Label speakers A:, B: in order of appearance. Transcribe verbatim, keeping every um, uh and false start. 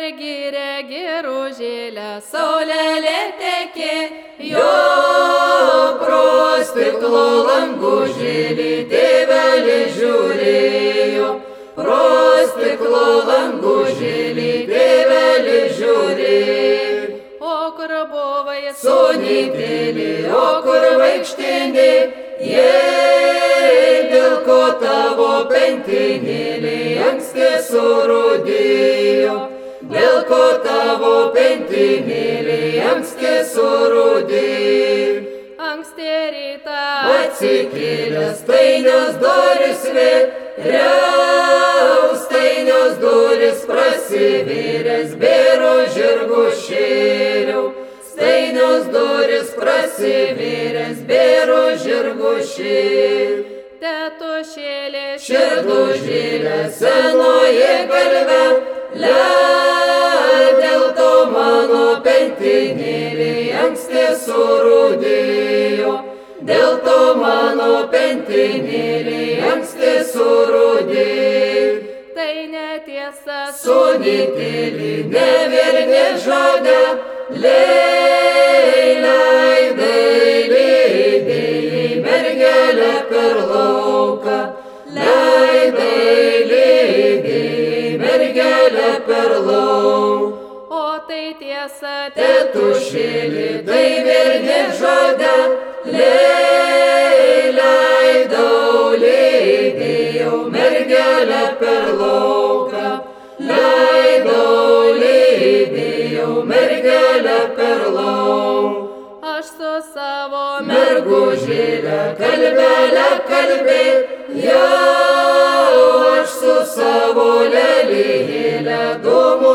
A: mergi regi ružėlę, saulelė tekė,
B: jo pro stiklo langužėlį tėvelį žiūrėjo, pro stiklo langužėlį tėvelį žiūrėjo.
A: O kur buvai
B: Sūnytėlį, o kur vaikštinė, jei dėl ko tavo pentinėlį anksti surūdėjo, dėl ko tavo pentinėlį anksti surūdėjo.
A: Anksti rytą
B: Atsikėlęs stainios duris vėriau, stainios duris prasivėręs bėro žirgų šėriau, stainios duris prasivėręs bėro žirgų šėriau.
A: tetušėlė
B: Širdužėlė senoji galve, le dėl to mano pentinėlį anksti surūdėjo, dėl to mano pentinėlį anksti surūdėjo.
A: Tai netiesa,
B: Sūnytėlį nevernė žodė, lei leidai, leidai mergelę per lauką, leidai, leidai mergelę per lauką.
A: o tai tiesa,
B: Tetušėlį tai vernė žodė, lei leidau, leidėjau mergelę per lauką, leidau, leidėjau mergelę per lauką.
A: aš su savo
B: Mergužėlę kalbelę kalbėjau, aš su savo lelijėlę dūmų